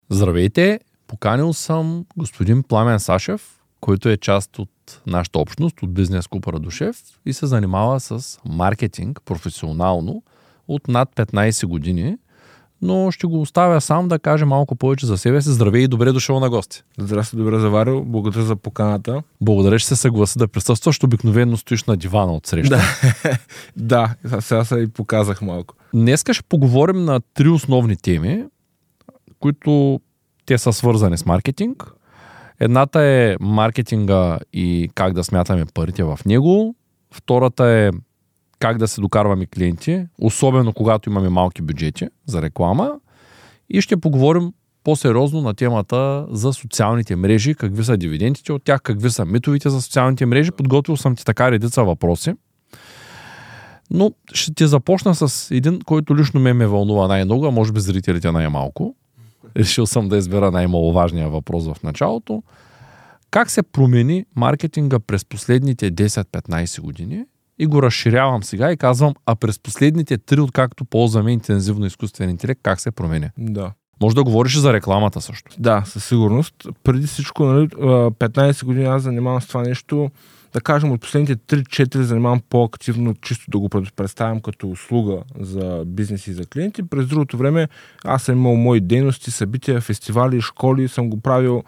Здравейте, поканил съм господин Пламен Сашев, който е част от нашата общност, от Бизнес Клуб Радушев и се занимава с маркетинг професионално от над 15 години, но ще го оставя сам да каже малко повече за себе си. Здравей и добре дошъл на гости. Здрасти, добре заварил. Благодаря за поканата. Благодаря, че се съгласи да присъстваш. Обикновено стоиш на дивана от среща. Да, сега се и показах малко. Днеска ще поговорим на 3 основни теми, които те са свързани с маркетинг. Едната е маркетинга и как да смятаме парите в него. Втората е как да се докарваме клиенти, особено когато имаме малки бюджети за реклама. И ще поговорим по-сериозно на темата за социалните мрежи, какви са дивидендите от тях, какви са митовите за социалните мрежи. Подготвил съм ти така редица въпроси. Но ще ти започна с един, който лично ме вълнува най-много, а може би зрителите най-малко. Решил съм да избера най-маловажния въпрос в началото. Как се промени маркетинга през последните 10-15 години? И го разширявам сега и казвам, а през последните 3, откакто ползваме интензивно изкуствен интелект, как се промени? Да. Може да говориш за рекламата също. Да, със сигурност. Преди всичко, 15 години аз занимавам с това нещо, да кажем от последните 3-4 занимавам по-активно, чисто да го представям като услуга за бизнес и за клиенти. През другото време аз съм имал мои дейности, събития, фестивали, школи, съм го правил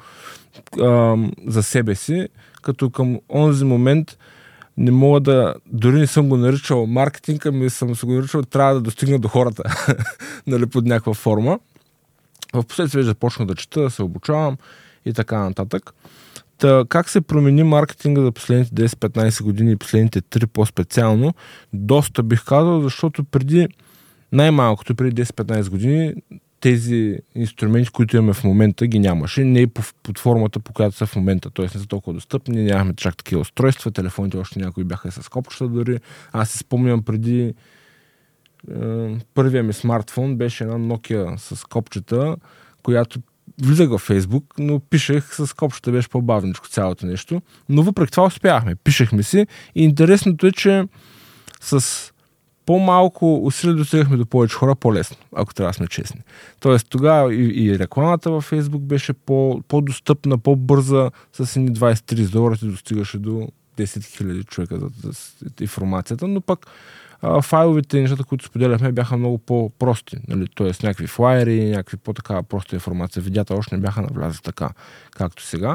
за себе си, като към онзи момент не мога да, дори не съм го наричал маркетинг, ами съм се го наричал, трябва да достигна до хората, нали, под някаква форма. В последствие започнах да чета, да се обучавам и така нататък. Как се промени маркетинга за последните 10-15 години и последните 3 по-специално? Доста бих казал, защото най-малкото преди 10-15 години тези инструменти, които имаме в момента, ги нямаше. Не и под формата, по която са в момента. Т.е. не са толкова достъпни, нямахме чак такива устройства, телефоните още някои бяха с копчета дори. Аз си спомням преди първия ми смартфон беше една Nokia с копчета, която влизах във Фейсбук, но пишех с копчета, беше по-бавничко цялото нещо. Но въпреки това успяхме. Пишехме си и интересното е, че с по-малко усилия достигахме до повече хора по-лесно, ако трябва да сме честни. Тоест тогава и рекламата във Фейсбук беше по-достъпна, по-бърза, с едни $20-30 ти достигаше до 10 000 човека за информацията, но пък файловите нещата, които споделяхме, бяха много по-прости. Нали? Тоест някакви флайери, някакви по-така проста информация. Видеята още не бяха навлязли така, както сега.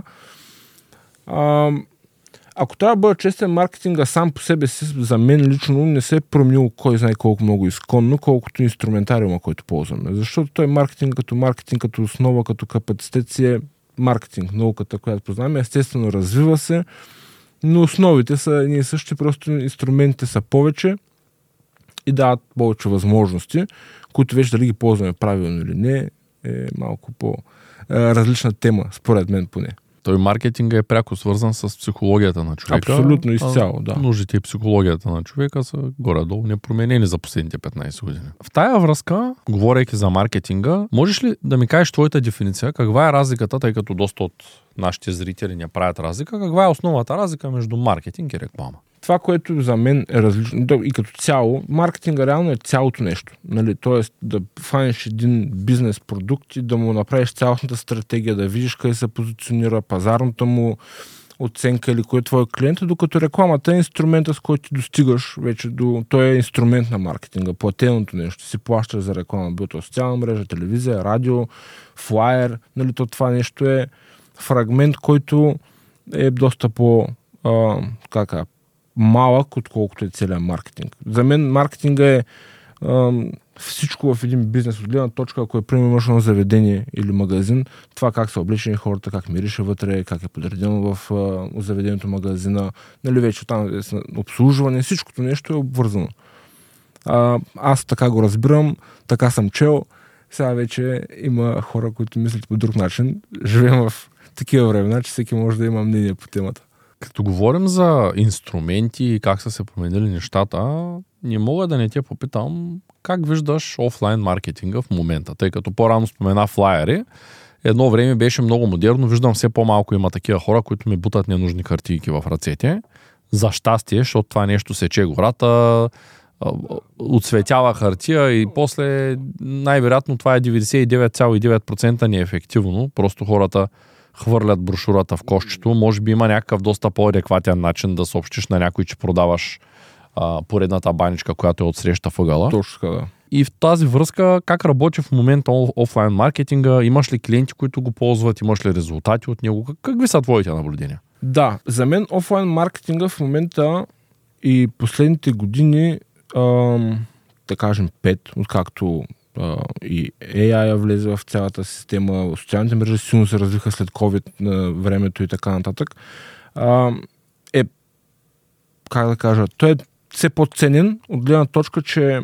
Ако трябва да бъда честен, маркетинга сам по себе си, за мен лично не се е променил кой знае колко много изконно, колкото инструментариума, който ползваме. Защото той маркетинг, като основа, като капацитет си е маркетинг. Науката, която познаваме, естествено развива се, но основите са ние същи, просто инструментите са повече и дават повече възможности, които вече дали ги ползваме правилно или не, е малко по-различна тема, според мен поне. Той маркетинга е пряко свързан с психологията на човека. Абсолютно изцяло, да. Нуждите и психологията на човека са горе-долу непроменени за последните 15 години. В тая връзка, говорейки за маркетинга, можеш ли да ми кажеш твоята дефиниция? Каква е разликата, тъй като доста от нашите зрители не правят разлика? Каква е основната разлика между маркетинг и реклама? Това, което за мен е различно, и като цяло, маркетинга реално е цялото нещо. Нали? Тоест да фанеш един бизнес продукт и да му направиш цялостната стратегия, да видиш къде се позиционира пазарната му оценка или кой е твой клиент, докато рекламата е инструмента, с който ти достигаш вече той е инструмент на маркетинга, платеното нещо. Си плащаш за реклама, било то социална мрежа, телевизия, радио, флаер. Нали? Това нещо е фрагмент, който е доста малък, отколкото е целият маркетинг. За мен маркетинга е всичко в един бизнес. От гледна точка, ако е примерно на заведение или магазин, това как са облечени хората, как мирише вътре, как е подредено в заведението, магазина, нали вече там е обслужване, всичкото нещо е обвързано. Аз така го разбирам, така съм чел. Сега вече има хора, които мислят по друг начин. Живеем в такива времена, че всеки може да има мнение по темата. Като говорим за инструменти и как са се променили нещата, не мога да не те попитам как виждаш офлайн маркетинга в момента, тъй като по-рано спомена флаери. Едно време беше много модерно, виждам все по-малко има такива хора, които ми бутат ненужни хартийки в ръцете. За щастие, защото това нещо сече гората, отцветяла хартия и после най-вероятно това е 99,9% неефективно. Просто хората хвърлят брошурата в кошчето. Може би има някакъв доста по-адекватен начин да съобщиш на някой, че продаваш поредната баничка, която е отсреща въгъла. Точно така, да. И в тази връзка, как работи в момента офлайн маркетинга? Имаш ли клиенти, които го ползват? Имаш ли резултати от него? Какви са твоите наблюдения? Да, за мен офлайн маркетинга в момента и последните години, да кажем 5, откакто и AI влезе в цялата система, социалните мрежи силно се развиха след COVID на времето и така нататък, как да кажа, той е все по-ценен от гледна точка, че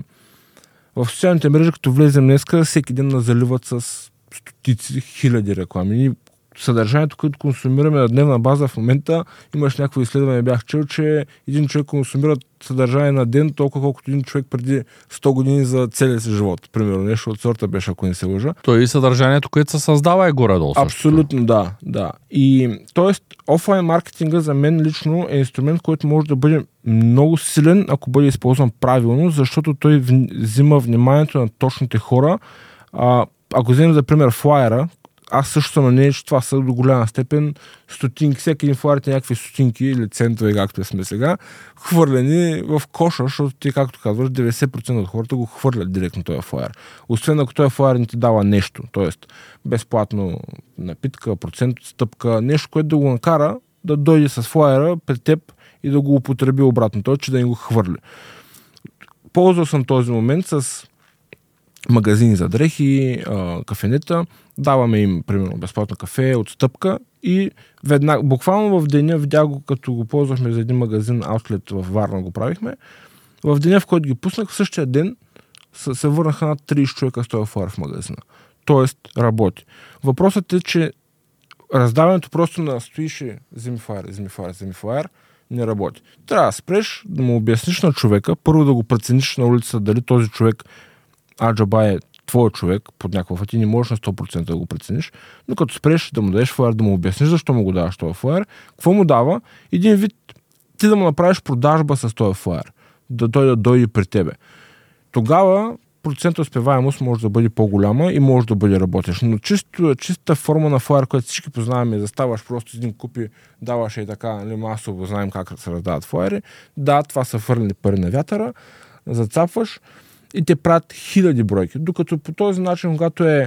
в социалните мрежи, като влезем днеска, всеки ден заливат с стотици, хиляди реклами. И съдържанието, което консумираме на дневна база в момента, имаш някакво изследване, бях чел, че един човек консумира съдържание на ден толкова, колкото един човек преди 100 години за целия си живот. Примерно, нещо от сорта беше, ако не се лъжа. То и съдържанието, което се създава е горе-долу. Абсолютно, да. И т.е. офлайн маркетинга за мен лично е инструмент, който може да бъде много силен, ако бъде използван правилно, защото той взима вниманието на точните хора. Ако вземем за пример флайера, аз също съм на нея, че това са до голяма степен стотинки, всеки един флайер е някакви стотинки или центове, както сме сега, хвърлени в коша, защото ти, както казваш, 90% от хората го хвърлят директно този флайер. Освен ако този флайер не ти дава нещо, т.е. безплатно напитка, процент отстъпка, нещо, което да го накара да дойде с флайера пред теб и да го употреби обратно, т.е. че да не го хвърли. Ползвал съм този момент с магазини за дрехи, кафенета, даваме им, примерно, безплатно кафе, отстъпка и веднага, буквално в деня, видях го, като го ползвахме за един магазин, аутлет във Варна го правихме, в деня, в който ги пуснах, в същия ден се върнаха над 30 човека с този флайер в магазина. Тоест, работи. Въпросът е, че раздаването просто на стоише вземи флайер, не работи. Трябва да спреш, да му обясниш на човека, първо да го прецениш на улицата, дали този човек аджаба е твой човек под някаква ти не можеш на 100% да го прецениш, но като спреш да му дадеш флайер, да му обясниш защо му го даваш този флайер, какво му дава? Един вид ти да му направиш продажба с този флайер, да той да дойде при тебе. Тогава процентът успеваемост може да бъде по-голяма и може да бъде работещ. Но чистата форма на флайер, която всички познаваме, заставаш просто един купи, даваш и така, нали, масово знаем как се раздават флайери. Да, това са фърлени пари на вятъра, зацапваш и те правят хиляди бройки. Докато по този начин, когато е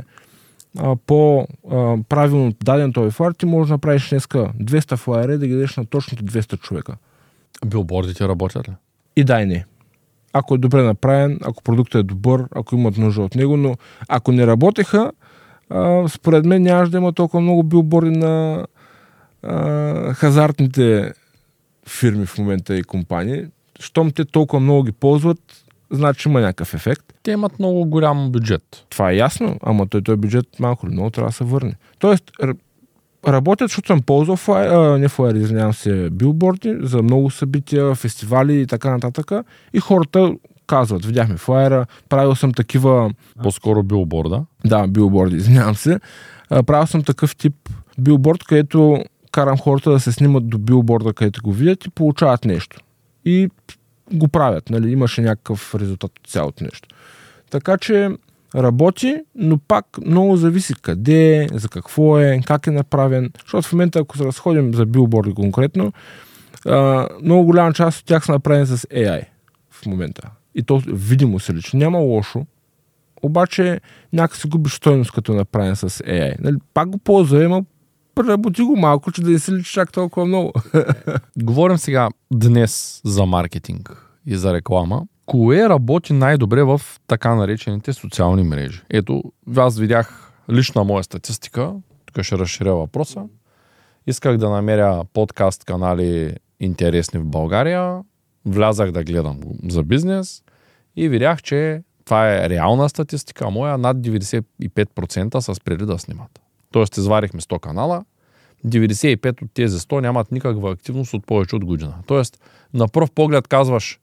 по-правилно даден този флайер, ти можеш да направиш днеска 200 флайера и да ги дадеш на точните 200 човека. Билбордите работят ли? И да и не. Ако е добре направен, ако продуктът е добър, ако имат нужда от него, но ако не работеха, според мен нямаш да има толкова много билборди на хазартните фирми в момента и компании. Щом те толкова много ги ползват, значи има някакъв ефект. Те имат много голям бюджет. Това е ясно, ама той бюджет малко или много трябва да се върне. Тоест, работят, защото съм ползвал билборди за много събития, фестивали и така нататък. И хората казват, видяхме флайера, правил съм такива... По-скоро билборда. Да, билборди, извинявам се. Правил съм такъв тип билборд, където карам хората да се снимат до билборда, където го видят и получават нещо. И го правят, нали? Имаше някакъв резултат от цялото нещо. Така че работи, но пак много зависи къде е, за какво е, как е направен. Защото в момента, ако се разходим за билборди конкретно, много голяма част от тях са направени с AI в момента. И то видимо се личи. Няма лошо, обаче някак се губиш стойност, като е направен с AI. Нали? Пак го ползва, ама преработи го малко, че да не се личи чак толкова много. Говорим сега днес за маркетинг и за реклама. Кое работи най-добре в така наречените социални мрежи? Ето, аз видях лична моя статистика, тук ще разширя въпроса. Исках да намеря подкаст канали интересни в България, влязах да гледам за бизнес и видях, че това е реална статистика, моя над 95% са спрели да снимат. Тоест, изварихме 100 канала, 95 от тези 100 нямат никаква активност от повече от година. Тоест, на пръв поглед казваш,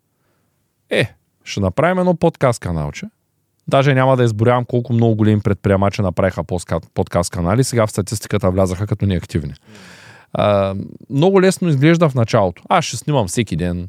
ще направим едно подкаст каналче. Даже няма да изборявам колко много големи предприемачи направиха подкаст канали, сега в статистиката влязаха като неактивни. Много лесно изглежда в началото. Аз ще снимам всеки ден,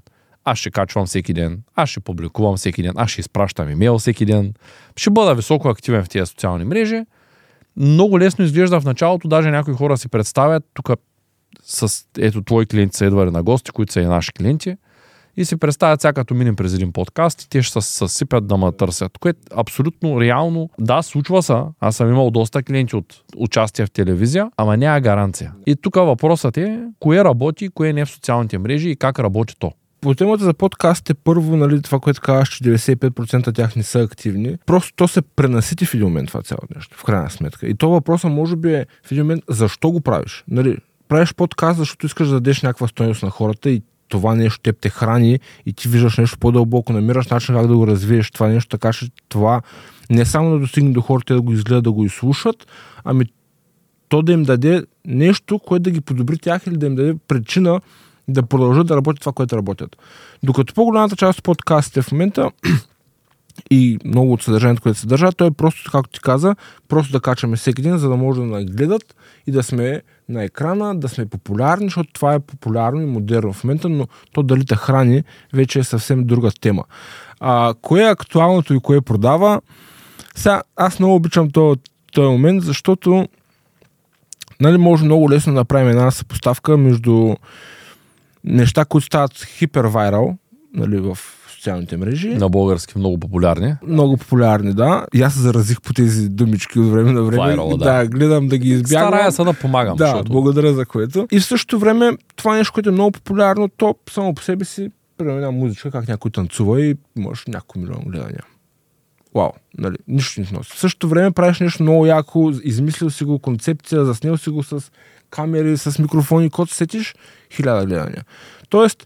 аз ще качвам всеки ден, аз ще публикувам всеки ден, аз ще изпращам имейл всеки ден, ще бъда високо активен в тези социални мрежи. Много лесно изглежда в началото, даже някои хора си представят, тук ето твои клиенти са идвали на гости, които са и наши клиенти, и си представят сега като минем през един подкаст и те ще се съсипят да ме търсят. Което абсолютно реално, да, случва се. Аз съм имал доста клиенти от участие в телевизия, ама няма гаранция. И тук въпросът е, кое работи, кое не е в социалните мрежи и как работи то. По темата за подкастите, първо, нали, това, което казваш, че 95% от тях не са активни, просто то се пренасити в един момент това цяло нещо, в крайна сметка. И то въпросът може би е в един момент, защо го правиш? Нали, правиш подкаст, защото искаш да дадеш някаква стойност на хората и това нещо теб те храни и ти виждаш нещо по-дълбоко, намираш начин как да го развиеш това нещо, така че това не само да достигне до хората да го изгледат, да го изслушат, ами то да им даде нещо, което да ги подобри тях или да им даде причина да продължат да работят това, което работят. Докато по-голямата част от подкастите в момента и много от съдържанието, което се съдържа, то е просто, както ти каза, просто да качаме всеки ден, за да може да нагледат и да сме на екрана, да сме популярни, защото това е популярно и модерно в момента, но то дали те храни, вече е съвсем друга тема. Кое е актуалното и кое продава? Сега, аз много обичам този момент, защото нали, може много лесно да направим една съпоставка между неща, които стават хипервайрал, нали, в социалните мрежи. На български много популярни. Много популярни, да. И аз се заразих по тези думички от време на време. Viral, да. Гледам да ги избягвам. Старая се да помагам. Да, защото... благодаря за което. И в същото време това нещо, което е много популярно, то само по себе си, примерно една музичка, как някой танцува и можеш няколко милиона гледания. Вау, нали, нищо не носи. В същото време правиш нещо много яко, измислил си го концепция, заснел си го с камери, с микрофони, който сетиш, 1000 гледания. Тоест,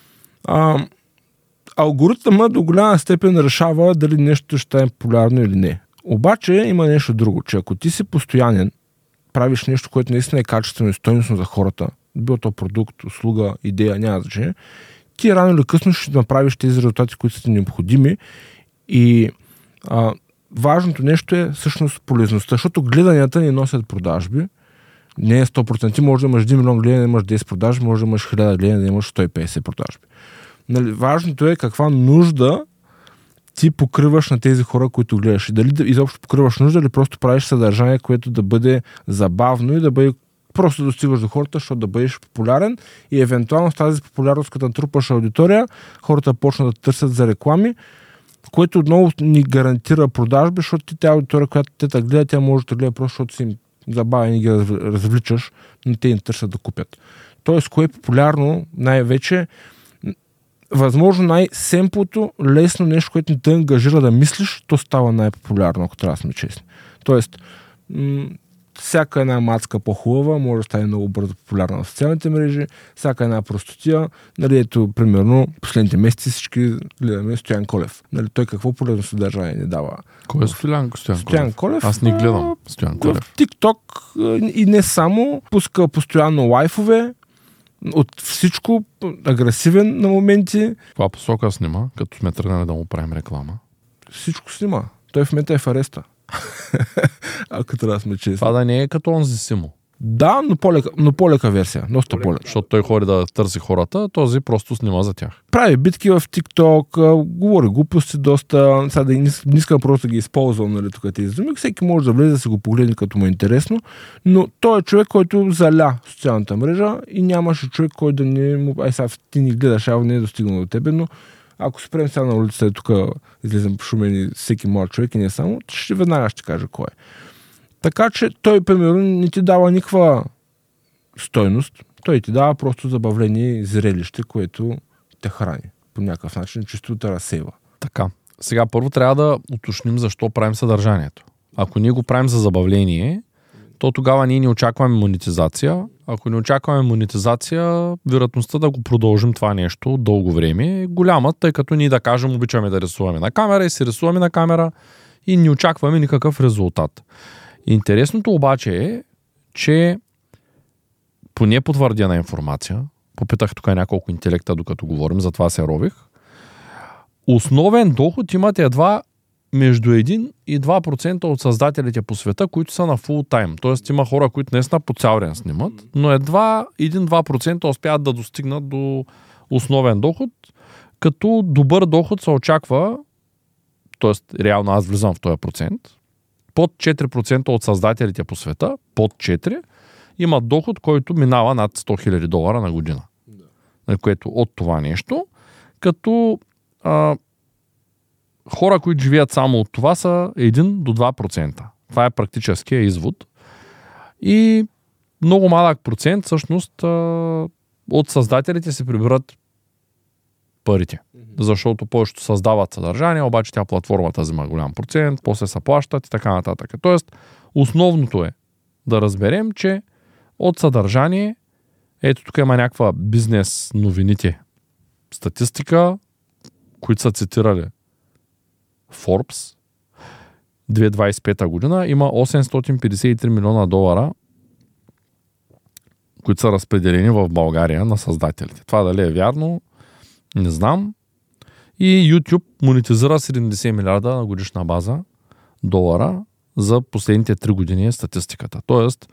алгоритъма до голяма степен решава дали нещо ще е популярно или не. Обаче има нещо друго, че ако ти си постоянен, правиш нещо, което наистина е качествено и стойностно за хората, било то продукт, услуга, идея, няма значение, ти рано или късно ще направиш тези резултати, които са ти необходими и важното нещо е всъщност полезността, защото гледанията ни носят продажби. Не е 100%. Ти може да имаш 1 милион гледания, да имаш 10 продажби, може да имаш 1000 гледания, да имаш 150 продажби. Нали, важното е каква нужда ти покриваш на тези хора, които гледаш. И дали изобщо покриваш нужда или просто правиш съдържание, което да бъде забавно и да бъде просто достигаш до хората, защото да бъдеш популярен и евентуално с тази популярност, като натрупаш аудитория, хората почнат да търсят за реклами, което отново ни гарантира продажби, защото ти тази аудитория, която те те гледат, тя може да гледа просто, защото си им забавен и ги развличаш, но те им търсят да купят. Тоест, кое е популярно най-вече, възможно най-семплото, лесно нещо, което не те ангажира да мислиш, то става най-популярно, ако трябва да сме честни. Тоест, всяка една мацка по-хубава може да стане много бързо популярна в социалните мрежи, всяка една простотия, нали, ето, примерно, последните месеци всички гледаме Стоян Колев. Нали, той какво полезно съдържание не дава? Кой е Стоян Колев? Аз не гледам Стоян Колев. В TikTok и не само, пуска постоянно лайфове, от всичко, агресивен на моменти. Това посока снима, като сме тръгнали да му правим реклама. Всичко снима. Той в момента е в ареста. Ако трябва да сме честни. Това да не е като онзи Симо. Да, но по-лека версия. Доста по-лека. Защото той ходи да търси хората, този просто снима за тях. Прави битки в TikTok, говори глупости доста. Сега да не искам просто да ги използвам, нали, тук тези думи. Всеки може да влезе да си го погледне, като му е интересно. Но той е човек, който заля социалната мрежа и нямаше човек, който да не му... сега ти ни гледаш, не е достигнал до тебе, но ако спрем сега на улицата и тук излизам по шумени всеки млад човек и не само, веднага ще кажа кой е. Така че той, примерно, не ти дава никаква стойност. Той ти дава просто забавление и зрелище, което те храни. По някакъв начин, чисто те разсейва. Така. Сега първо трябва да уточним защо правим съдържанието. Ако ние го правим за забавление, то тогава ние не очакваме монетизация. Ако не очакваме монетизация, вероятността да го продължим това нещо дълго време е голяма, тъй като ние, да кажем, обичаме да рисуваме на камера и си рисуваме на камера и не очакваме никакъв резултат. Интересното обаче е, че по непотвърдена информация, попитах тук няколко интелекта, докато говорим, затова се рових, основен доход имат едва между 1 и 2% от създателите по света, които са на фул тайм. Тоест има хора, които наистина по цял ден снимат, но едва 1-2% успяват да достигнат до основен доход, като добър доход се очаква, т.е. реално аз влизам в този процент, под 4% от създателите по света, под 4%, имат доход, който минава над $100,000 на година. Да. Което от това нещо, като хора, които живеят само от това, са 1 до 2%. Това е практическия извод. И много малък процент, всъщност, от създателите се прибират парите. Защото повечето създават съдържание, обаче тя платформата взима голям процент, после се плащат и така нататък. Тоест, основното е да разберем, че от съдържание, ето тук има някаква бизнес новините статистика, които са цитирали Forbes, 2025 година има $853 милиона, които са разпределени в България на създателите. Това дали е вярно, не знам. И YouTube монетизира 70 милиарда на годишна база долара за последните 3 години е статистиката. Тоест,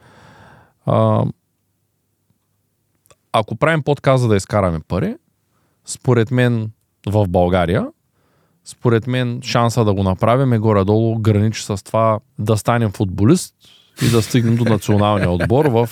ако правим подкаст за да изкараме пари, според мен в България, според мен шанса да го направим е горе-долу граничи с това да станем футболист и да стигнем до националния отбор в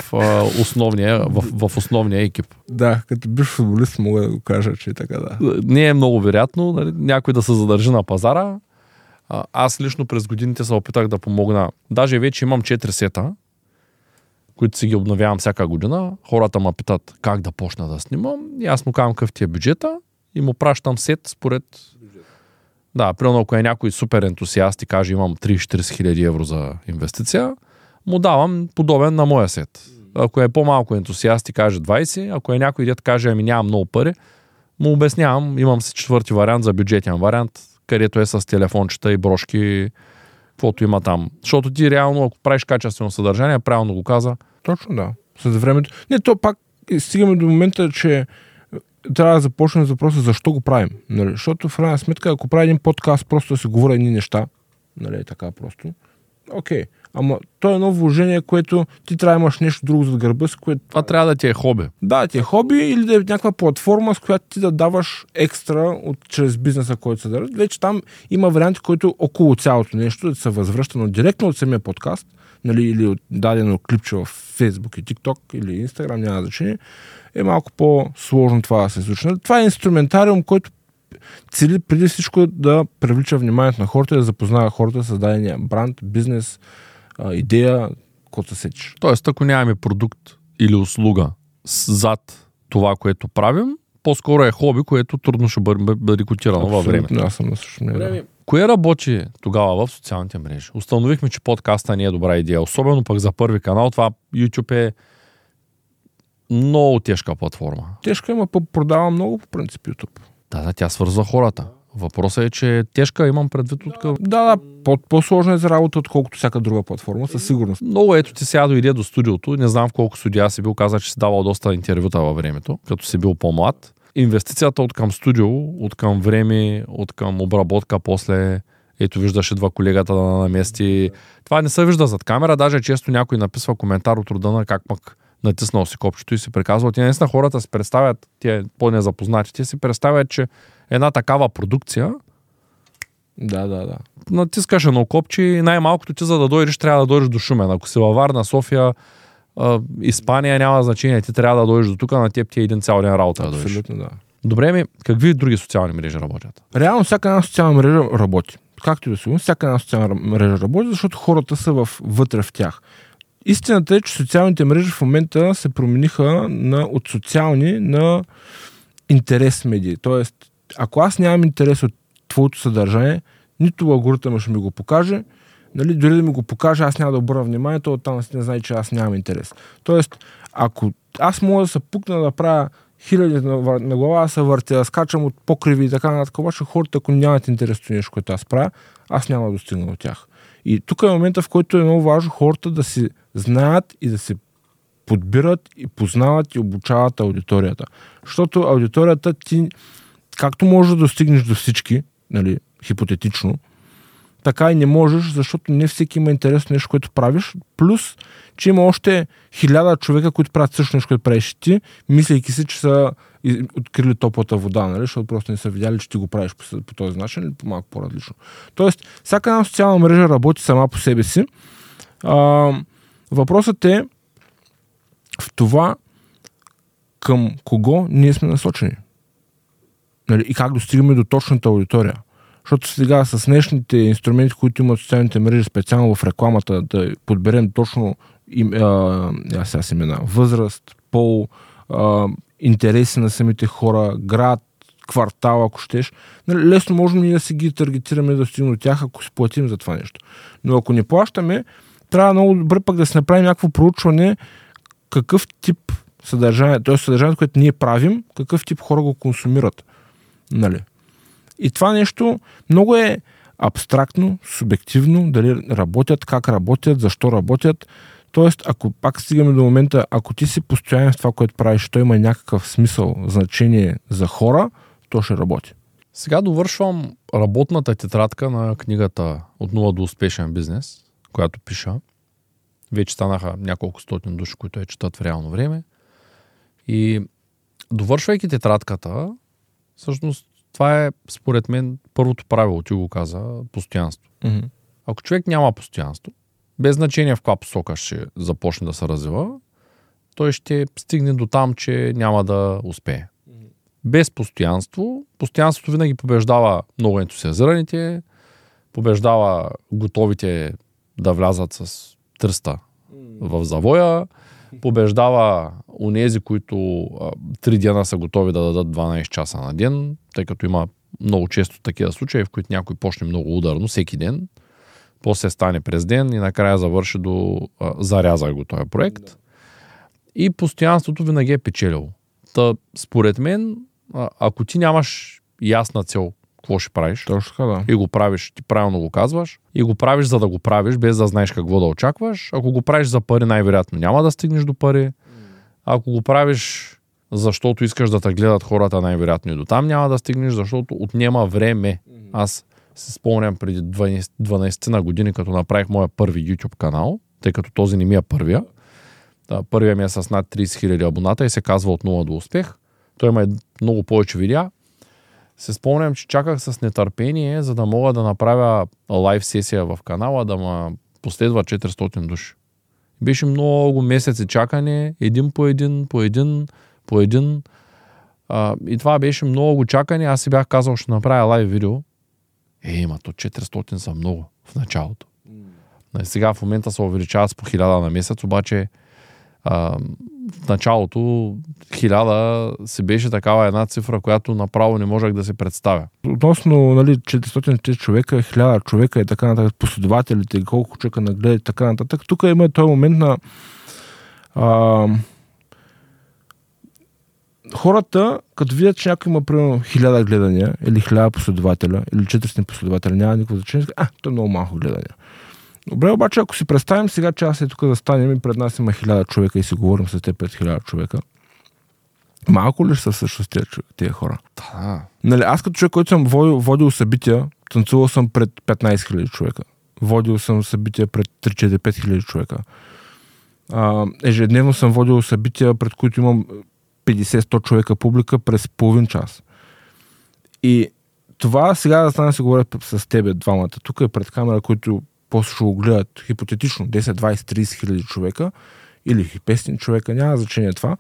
основния екип. Да, като биш футболист мога да го кажа, че е така, да. Не е много вероятно, нали, някой да се задържи на пазара. Аз лично през годините се опитах да помогна. Даже вече имам 4 сета, които си ги обновявам всяка година. Хората ме питат как да почна да снимам. И аз му казвам какъв ти е бюджета и му пращам сет според... Да, примерно ако е някой супер ентусиаст и каже имам 30-40 хиляди евро за инвестиция, му давам подобен на моя сет. Ако е по-малко ентусиаст и каже 20, ако е някой дет каже ами нямам много пари, му обяснявам, имам си 4-ти вариант за бюджетен вариант, където е с телефончета и брошки, каквото има там. Защото ти реално, ако правиш качествено съдържание, правилно го каза. Точно, да. С времето. Не, то пак стигаме до момента, че трябва да започнем с въпроса защо го правим. Нали? Защото в крайна сметка, ако прави един подкаст, просто да се говоря едни неща, нали, така просто, окей. Ама то е едно вложение, което ти трябва да имаш нещо друго зад гърба, с което... Това трябва да ти е хоби. Да, ти е хоби или да е някаква платформа, с която ти да даваш екстра чрез бизнеса, който се държи. Вече там има варианти, които около цялото нещо да се възвръща, но директно от самия подкаст, нали, или от дадено клипче в Facebook и TikTok или Instagram, няма значение, е малко по-сложно това да се случи. Това е инструментариум, който цели преди всичко да привлича вниманието на хората и да запознава хората с дадения бранд, бизнес, идея, който се сечеш. Тоест, ако нямаме продукт или услуга зад това, което правим, по-скоро е хоби, което трудно ще бъде котирано във времето. Аз съм на същото мнение. Кое работи тогава в социалните мрежи? Установихме, че подкаста не е добра идея. Особено пък за първи канал. Това YouTube е много тежка платформа. Тежка, има продава много по принцип YouTube. Да, тя свързва хората. Въпросът е, че тежка, имам предвид от... Да, по-сложно е за работа, отколкото всяка друга платформа, със сигурност. Много ето ти сега дойде до студиото. Не знам в колко студия си бил, каза, че си давал доста интервюта във времето, като си бил по-млад. Инвестицията от към студио, от към време, от към обработка, после ето виждаш идва колегата да намести. Това не се вижда зад камера, даже често някой написва коментар от рода на как пък натиснал си копчето и си приказва. Те наистина хората си представят, те по-незапознатите си представят, че една такава продукция Да. натискаш едно копче и най-малкото ти за да дойдеш трябва да дойдеш до Шумен. Ако си във Варна, София, Испания няма значение. Ти трябва да дойдеш до тук, на теб ти е един цял ден работа да дойдеш. Абсолютно, да. Добре, какви други социални мрежи работят? Реално всяка една социална мрежа работи. Както и да се всяка една социална мрежа работи, защото хората са вътре в тях. Истината е, че социалните мрежи в момента се промениха от социални на интерес медии. Тоест, ако аз нямам интерес от твоето съдържание, нито алгоритъмът ще ми го покаже, нали, дори да ми го покаже, аз няма да обърна внимание, то оттам не знае, че аз нямам интерес. Тоест, ако аз мога да се пукна да правя хиляди на глава, да се въртя, да скачам от покриви и така нататък, обаче хората, ако нямат интерес от нещо, което аз правя, аз няма да достигна от тях. И тук е момента, в който е много важно хората да си знаят и да се подбират и познават и обучават аудиторията. Защото аудиторията ти, както можеш да достигнеш до всички, нали, хипотетично, така и не можеш, защото не всеки има интерес в нещо, което правиш, плюс, че има още 1000 човека, които правят също нещо, което правиш ти, мислейки си, че са открили топлата вода, нали? Защото просто не са видяли, че ти го правиш по този начин или по малко по-различно. Тоест, всяка една социална мрежа работи сама по себе си. Въпросът е в това към кого ние сме насочени. Нали? И как достигаме до точната аудитория. Защото сега с днешните инструменти, които имат социалните мрежи, специално в рекламата, да подберем точно имена, възраст, пол, интереси на самите хора, град, квартал, ако щеш. Нали, лесно можем и да си ги таргетираме да стигнем от тях, ако си платим за това нещо. Но ако не плащаме, трябва много добре пък да си направим някакво проучване какъв тип съдържание, т.е. съдържанието, което ние правим, какъв тип хора го консумират. Нали? И това нещо много е абстрактно, субективно, дали работят, как работят, защо работят. Тоест, ако пак стигаме до момента, ако ти си постоянен в това, което правиш, то има някакъв смисъл, значение за хора, то ще работи. Сега довършвам работната тетрадка на книгата От нула до успешен бизнес, която пиша. Вече станаха няколко стотин души, които я четат в реално време. И довършвайки тетрадката, всъщност това е, според мен, първото правило, ти го каза, постоянство. Mm-hmm. Ако човек няма постоянство, без значение в каква посока ще започне да се развива, той ще стигне до там, че няма да успее. Без постоянство, постоянството винаги побеждава много ентусиазираните, побеждава готовите да влязат с тръста в завоя, побеждава онези, които 3 дена са готови да дадат 12 часа на ден, тъй като има много често такива случаи, в които някой почне много ударно всеки ден, после стане през ден и накрая завърши до заряза го този проект. И постоянството винаги е печелило. Та, според мен, ако ти нямаш ясна цел какво ще правиш, да. И го правиш, ти правилно го казваш, и го правиш за да го правиш, без да знаеш какво да очакваш, ако го правиш за пари, най-вероятно няма да стигнеш до пари. Ако го правиш защото искаш да те гледат хората, най-вероятно и до там няма да стигнеш, защото отнема време. Аз се спомням преди 12 на години, като направих моя първи YouTube канал, тъй като този не ми е първия. Първия ми е с над 30 000 абоната и се казва От нула до успех. Той има много повече видеа. Се спомням, че чаках с нетърпение, за да мога да направя лайв сесия в канала, да ме последва 400 души. Беше много месеци чакане, един по един. И това беше много чакане. Аз си бях казал, ще направя лайв видео. То 400 са много в началото. Сега в момента се увеличават по 1000 на месец, обаче в началото 1000 си беше такава една цифра, която направо не можех да се представя. Относно 400 човека, 1000 човека и така нататък, последователите, колко човека нагледат и така нататък, тук има този момент на хората, като видят, че някой има примерно 1000 гледания или 1000 последователя или 400 последователя, няма никакво значение, то е много малко гледания. Добре, обаче, ако си представим сега, че аз тук да станем и пред нас има 1000 човека и си говорим с теб пред 1000 човека, малко ли са всъщност тези хора? Да. Нали, аз като човек, който съм водил събития, танцувал съм пред 15 000 човека. Водил съм събития пред 3-4-5 000 човека. Ежедневно съм водил събития, пред които имам 50-100 човека публика през половин час. И това сега да стана да си говоря с тебе двамата. Тук е пред камера, които после ще го гледат хипотетично 10, 20, 30 хиляди човека или 500 човека, няма значение това.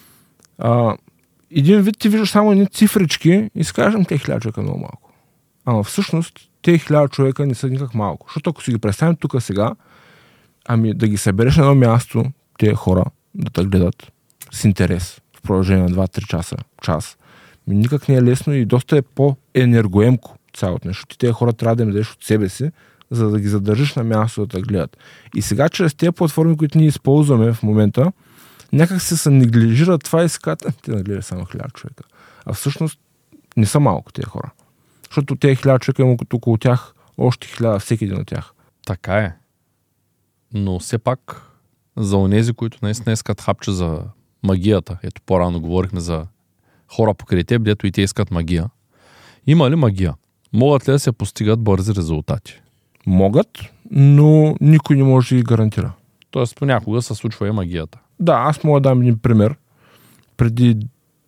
Един вид ти виждаш само едни цифрички и си кажем, те 1000 човека много малко. Ама всъщност те 1000 човека не са никак малко. Защото ако си ги представим тук сега, да ги събереш на едно място, тези хора да те гледат с интерес в продължение на 2-3 час, никак не е лесно и доста е по-енергоемко цялото нещо. Ти тези хора трябва да им дадеш от себе си, за да ги задържиш на място да гледат. И сега, чрез тези платформи, които ние използваме в момента, някак се неглижира това и се казват, те нагледат само 1000 човека. А всъщност не са малко тези хора. Защото тези 1000 човека има около тях още 1000 всеки един от тях. Така е. Но все пак за онези, които наистина искат хапче за магията, ето по-рано говорихме за хора покрай теб, дето и те искат магия. Има ли магия? Могат ли да се постигат бързи резултати? Могат, но никой не може да ги гарантира. Тоест понякога се случва и магията. Да, аз мога да дам един пример. Преди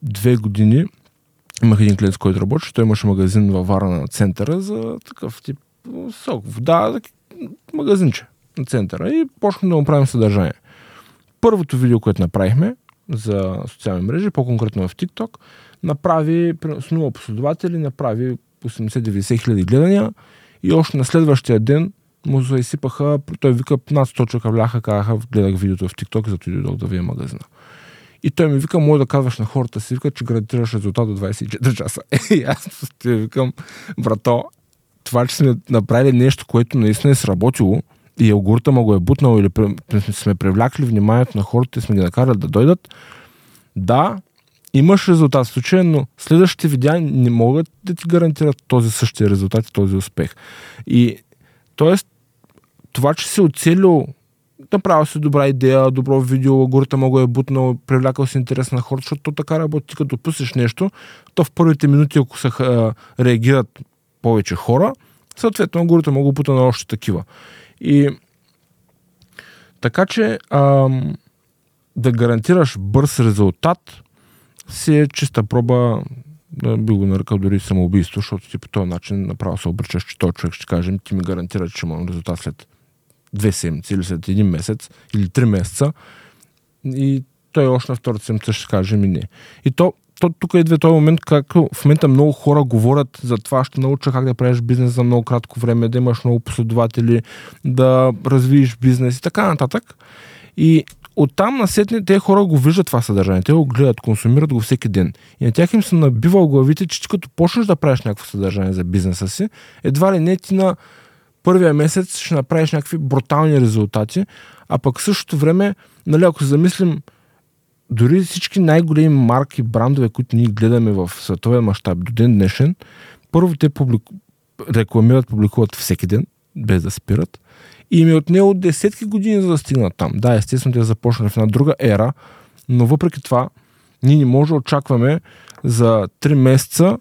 2 години имах един клиент, с който работи, той имаше магазин във Варна на центъра за такъв тип сок, вода, магазинче на центъра и почнахме да му правим съдържание. Първото видео, което направихме за социални мрежи, по-конкретно в TikTok, направи с 0 последователи, направи 80-90 хиляди гледания и още на следващия ден му се изсипаха, той вика, над 100 човека вляха, казаха, гледах видеото в TikTok, зато дойдох да видя магазина. И той ми вика, може да казваш на хората си, вика, че гарантираш резултат до 24 часа. И аз ти викам, брато, това, че сме направили нещо, което наистина е сработило и алгоритъма го е бутнал или сме привлякли вниманието на хората и сме ги накарали да дойдат, да, имаш резултат в случая, но следващите видеа не могат да ти гарантират този същия резултат и този успех. И т.е. това, че си оцелил, направил си добра идея, добро видео, алгоритъма го е бутнал, привлякал си интерес на хората, защото то така работи, като пуснеш нещо, то в първите минути, ако се реагират повече хора, съответно алгоритъма го бутна на още такива. И така че да гарантираш бърз резултат си е чиста проба, да би го нарекал дори самоубийство, защото ти по този начин направо се обръчаш, че този човек ще каже, ти ми гарантира, че имам резултат след 2 седмици или след 1 месец или 3 месеца и той още на втората седмица ще каже ми не. И то тук идва този момент, както в момента много хора говорят за това, ще науча как да правиш бизнес за много кратко време, да имаш много последователи, да развиеш бизнес и така нататък. И оттам насетне тези хора го виждат това съдържание, те го гледат, консумират го всеки ден. И на тях им се набива в главите, че като почнеш да правиш някакво съдържание за бизнеса си, едва ли не ти на първия месец ще направиш някакви брутални резултати, а пък в същото време, нали, ако се замислим, дори всички най-големи марки, брандове, които ние гледаме в световен мащаб до ден днешен, първо те рекламират, публикуват всеки ден, без да спират. И им е отнело десетки години за да стигнат там. Да, естествено те започнали в една друга ера, но въпреки това ние не може да очакваме за 3 месеца,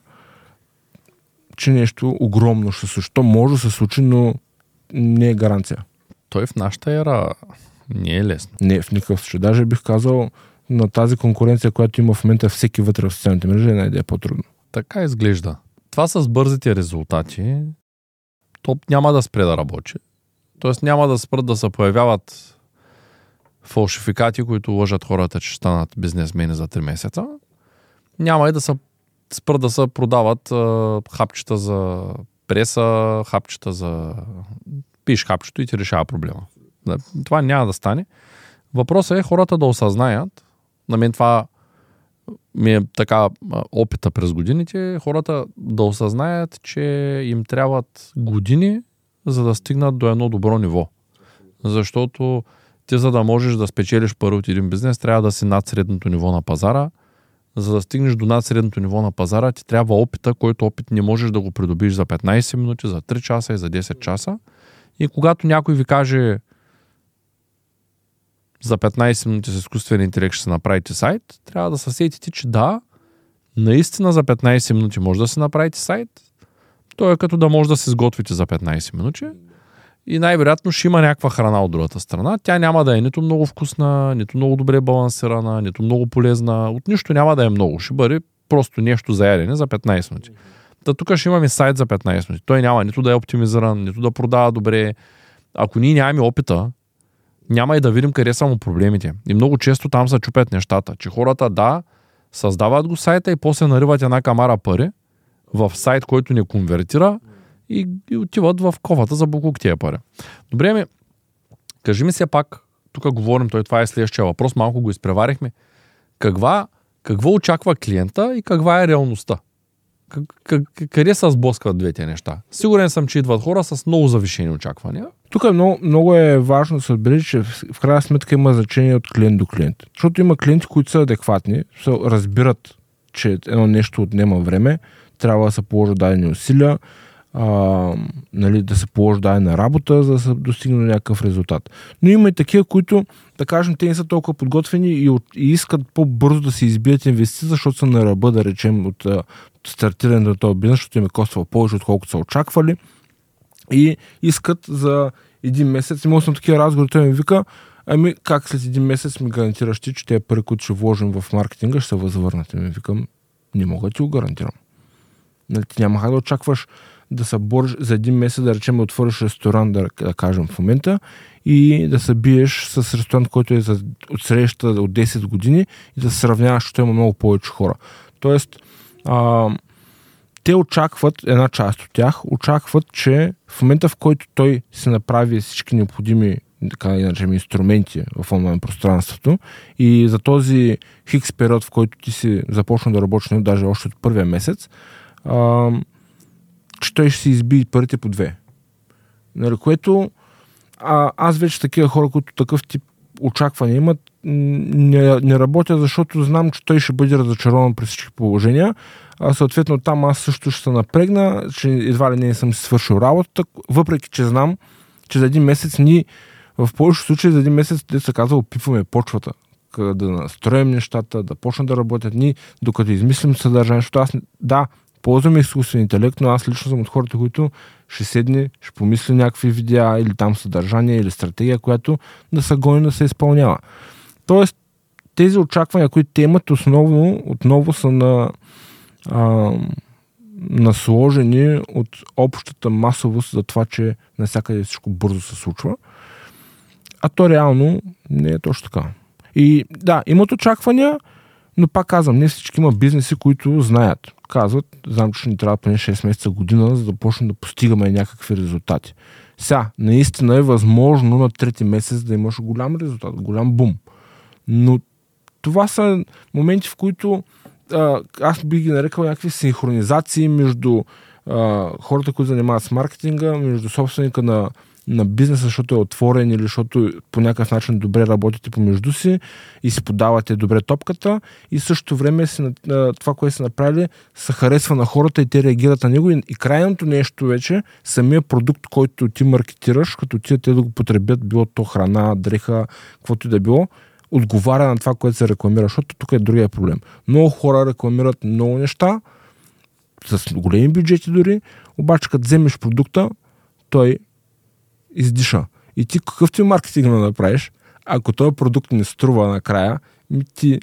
че нещо огромно ще се случи. То може да се случи, но не е гаранция. Той в нашата ера не е лесно. Не, в никакъв случай. Даже бих казал, на тази конкуренция, която има в момента всеки вътре в социалните мрежи, е най-де по-трудно. Така изглежда. Това с бързите резултати, то няма да спре да работи. Тоест няма да спрат да се появяват фалшификати, които лъжат хората, че ще станат бизнесмени за 3 месеца. Няма и да се спрат да се продават хапчета за преса, хапчета за... Пиш хапчето и ти решава проблема. Това няма да стане. Въпросът е хората да осъзнаят, на мен това ми е така опита през годините, хората да осъзнаят, че им трябват години, за да стигнат до едно добро ниво. Защото ти, за да можеш да спечелиш пари от един бизнес, трябва да си над средното ниво на пазара. За да стигнеш до над средното ниво на пазара, ти трябва опита, който опит не можеш да го придобиш за 15 минути, за 3 часа и за 10 часа. И когато някой ви каже за 15 минути с изкуствен интелект ще се направите сайт, трябва да се сетите, че да, наистина за 15 минути може да се направите сайт. То е като да може да се сготвите за 15 минути и най-вероятно ще има някаква храна от другата страна. Тя няма да е нито много вкусна, нито много добре балансирана, нито много полезна. От нищо няма да е много. Ще бъде просто нещо за ядене за 15 минути. Та тук ще имаме сайт за 15 минути. Той няма нито да е оптимизиран, нито да продава добре. Ако ние нямаме опита, няма и да видим къде са му проблемите. И много често там се чупят нещата, че хората да, създават го сайта и после нариват една камара пари в сайт, който не конвертира и отиват в кофата за буклук тия пари. Добре, кажи ми се пак, тук говорим, това е следващия въпрос, малко го изпреварихме. Какво очаква клиента и каква е реалността? Къде се сблъскват двете неща? Сигурен съм, че идват хора с много завишени очаквания. Тук много е важно да се отбележи, че в крайна сметка има значение от клиент до клиент. Защото има клиенти, които са адекватни, разбират, че едно нещо отнема време, трябва да се положат дадени усилия, да се положи дадена работа, за да се достигне някакъв резултат. Но има и такива, които, да кажем, те не са толкова подготвени и искат по-бързо да се избият инвестиции, защото са на ръба, да речем, от стартирането на този бизнес, защото им е коствал повече, отколкото са очаквали. И искат за 1 месец, имал съм такива разговори, той ми вика, Ами как след един месец ми гарантираш ти, че тези пари, които ще вложим в маркетинга, ще се възвърнат? Ми викам, не мога да ти го гарантирам. Нали, ти няма как да очакваш да се бориш за един месец, да речем, отвориш ресторант, да кажем в момента, и да се биеш с ресторант, който е от среща от 10 години и да се сравняваш, защото има много повече хора. Тоест, те очакват, една част от тях, очакват, че в момента, в който той се направи всички необходими, така иначе, инструменти в онлайн пространството и за този хикс период, в който ти си започна да работиш, даже още от първия месец, че той ще си избие парите по 2. Нали, което аз вече такива хора, които такъв тип очаквания имат, не работя, защото знам, че той ще бъде разочарован при всички положения. Съответно там аз също ще се напрегна, че едва ли не съм си свършил работата, въпреки че знам, че за един месец в повечето случаи за един месец, де се казва, опипваме почвата, да настроим нещата, да почнат да работят докато измислим съдържание, защото ползвам изкуствен интелект, но аз лично съм от хората, които ще седне, ще помисли някакви видеа или там съдържание или стратегия, която да се гони да се изпълнява. Тоест, тези очаквания, които те имат отново са насложени от общата масовост за това, че навсякъде всичко бързо се случва. А то реално не е точно така. И да, имат очаквания, но пак казвам, не всички има бизнеси, които знаят. Казват, знам, че ни трябва поне 6 месеца година, за да почнем да постигаме някакви резултати. Сега, наистина е възможно на трети месец да имаш голям резултат, голям бум. Но това са моменти, в които аз бих ги нарекал някакви синхронизации между хората, които занимават с маркетинга, между собственика на бизнеса, защото е отворен или защото по някакъв начин добре работите помежду си и си подавате добре топката и същото време това, което са направили, се харесва на хората и те реагират на него и крайното нещо вече, самия продукт, който ти маркетираш, като те да го потребят, било то храна, дреха, каквото и да било, отговаря на това, което се рекламира, защото тук е другия проблем. Много хора рекламират много неща, с големи бюджети дори, обаче като вземеш продукта, той издиша. И ти какъв ти маркетинг да направиш, ако този продукт не струва накрая, ти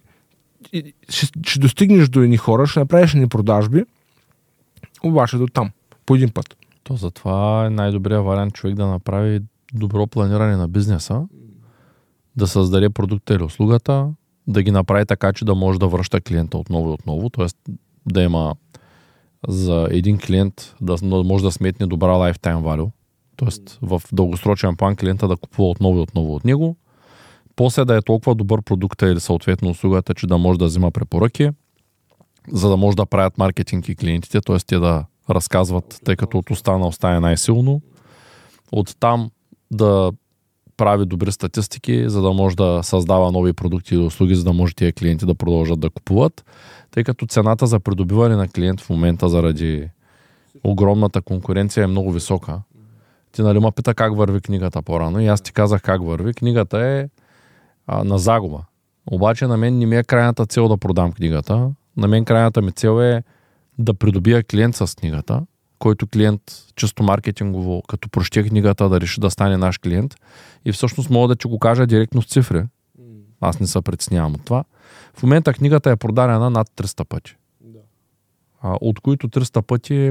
ще достигнеш до едни хора, ще направиш едни продажби, обаче до там, по един път. То затова е най-добрият вариант човек да направи добро планиране на бизнеса, да създаде продукта или услугата, да ги направи така, че да може да връща клиента отново и отново, т.е. да има за един клиент да може да сметне добра lifetime value, т.е. в дългосрочен план клиента да купува отново и отново от него, после да е толкова добър продукта или съответно услугата, че да може да взима препоръки, за да може да правят маркетинг и клиентите, т.е. те да разказват, тъй като от уста на уста е най-силно, оттам да прави добри статистики, за да може да създава нови продукти и услуги, за да може тия клиенти да продължат да купуват, тъй като цената за придобиване на клиент в момента заради огромната конкуренция е много висока. Ти нали ме пита как върви книгата по-рано и аз ти казах как върви. Книгата е на загуба. Обаче на мен не ми е крайната цел да продам книгата. На мен крайната ми цел е да придобия клиент с книгата, който клиент чисто маркетингово, като прочете книгата, да реши да стане наш клиент. И всъщност мога да ти го кажа директно с цифри. Аз не се притеснявам от това. В момента книгата е продадена над 300 пъти. Да. От които 300 пъти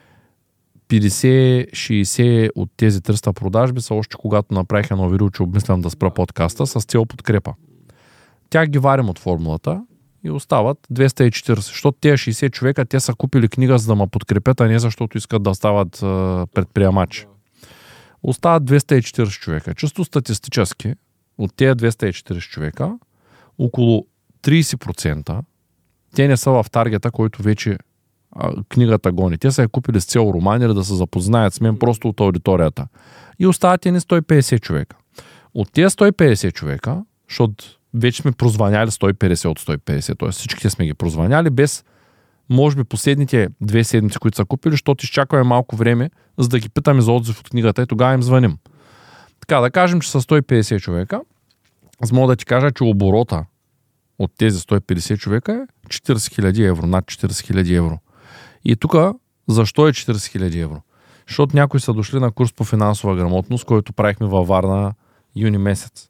50-60 от тези 300 продажби са още когато направих едно видео, че обмислям да спра подкаста с цел подкрепа. Тях ги варим от формулата и остават 240. Защото тези 60 човека, те са купили книга, за да ме подкрепят, а не защото искат да стават предприемачи. Остават 240 човека. Чисто статистически, от тези 240 човека, около 30% те не са в таргета, който вече книгата гони. Те са я купили с цел роман или да се запознаят с мен просто от аудиторията. И остават ни 150 човека. От тези 150 човека, защото вече сме прозваняли 150 от 150, т.е. всичките сме ги прозваняли без, може би, последните 2 седмици, които са купили, защото изчакваме малко време, за да ги питаме за отзив от книгата и тогава им звъним. Така, да кажем, че са 150 човека, аз мога да ти кажа, че оборота от тези 150 човека е 40 000 евро, над 40 000 евро. И тук, защо е 40 000 евро? Защото някои са дошли на курс по финансова грамотност, който правихме във Варна юни месец.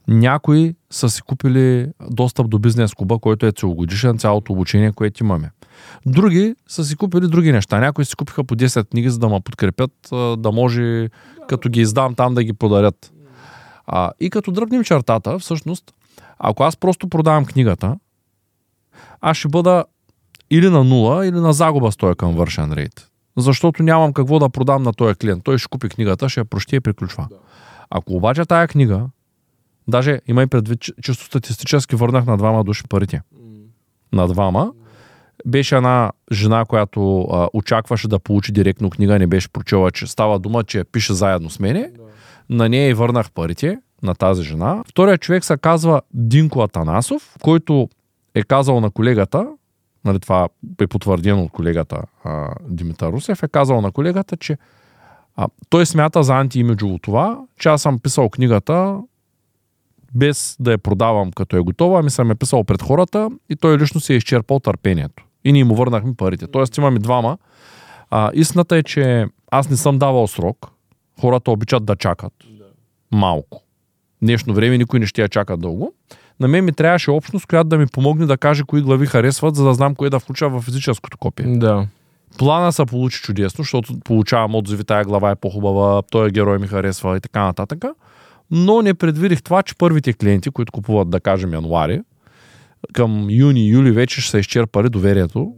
Някои са си купили достъп до бизнес клуба, който е целогодишен, цялото обучение, което имаме. Други са си купили други неща. Някои си купиха по 10 книги, за да ме подкрепят, да може, като ги издам там, да ги подарят. И като дръпнем чертата, всъщност, ако аз просто продавам книгата, аз ще бъда или на 0, или на загуба с този conversion rate. Защото нямам какво да продам на този клиент. Той ще купи книгата, ще я прочете и приключва. Ако обаче тая книга, даже имай предвид, чисто статистически върнах на 2 души парите. На 2. Беше една жена, която очакваше да получи директно книга, не беше прочела, че става дума, че пише заедно с мене. На нея и върнах парите, на тази жена. Вторият човек се казва Динко Атанасов, който е казал на колегата, нали, това е потвърдено от колегата Димитър Русев, е казал на колегата, че той смята за антиимиджово това, че аз съм писал книгата без да я продавам като е готова, ами съм я писал пред хората и той лично си е изчерпал търпението. И ние му върнахме парите. Тоест имаме 2. Истината е, че аз не съм давал срок. Хората обичат да чакат. Малко. В днешно време никой не ще я чака дълго. На мен ми трябваше общност, която да ми помогне да каже кои глави харесват, за да знам кое да включа в физическото копие. Да. Плана се получи чудесно, защото получавам отзиви, тая глава е по-хубава, този герой ми харесва и така нататък. Но не предвидих това, че първите клиенти, които купуват, да кажем, януари, към юни-юли вече ще са изчерпали доверието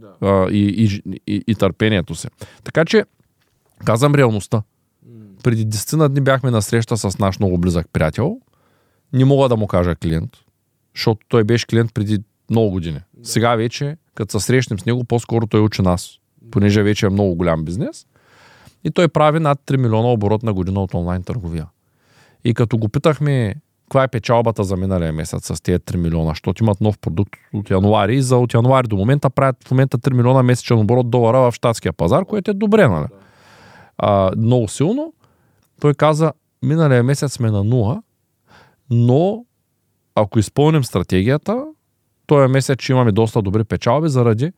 и търпението се. Така че, казвам реалността. Преди 10 дни бяхме на среща с наш много близък приятел. Не мога да му кажа клиент, защото той беше клиент преди много години. Сега вече, като се срещнем с него, по-скоро той учи нас, понеже вече е много голям бизнес. И той прави над 3 милиона оборот на година от онлайн търговия. И като го питахме каква е печалбата за миналия месец с тези 3 милиона, защото имат нов продукт от януари и от януари до момента правят в момента 3 милиона месечен оборот долара в щатския пазар, което е добре, нали? Много силно. Той каза, миналия месец сме на 0, но ако изпълним стратегията, този месец ще имаме доста добри печалби заради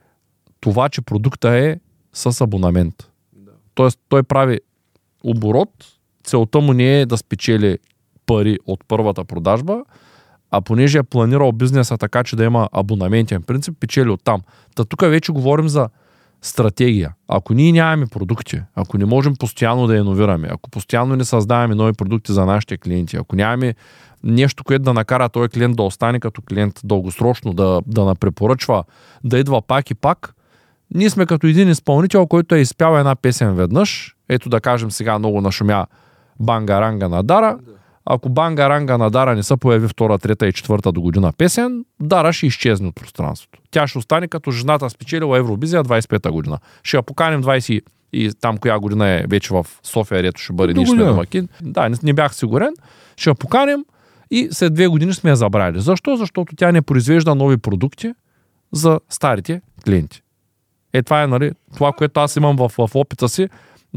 това, че продукта е с абонамент. Тоест той прави оборот, целта му не е да спечели пари от първата продажба, а понеже е планирал бизнеса така, че да има абонаментен принцип, печели оттам. Тук вече говорим за стратегия. Ако ние нямаме продукти, ако не можем постоянно да иновираме, ако постоянно не създаваме нови продукти за нашите клиенти, ако нямаме нещо, което да накара този клиент да остане като клиент дългосрочно, да напрепоръчва, да идва пак и пак, ние сме като един изпълнител, който е изпял една песен веднъж. Ето да кажем сега много нашумя Банга-ранга на Дара. Ако Банга-ранга на Дара не се появи 2, 3 и 4 до година песен, Дара ще изчезне от пространството. Тя ще остане като жената спечелила Евровизия 25-та година. Ще я поканим 20 и там коя година е вече в София, рето ще бъде нищо домакин. Да, не бях сигурен. Ще я поканим и след 2 години сме я забрали. Защо? Защото тя не произвежда нови продукти за старите клиенти. Това е, нали, това, което аз имам в опита си.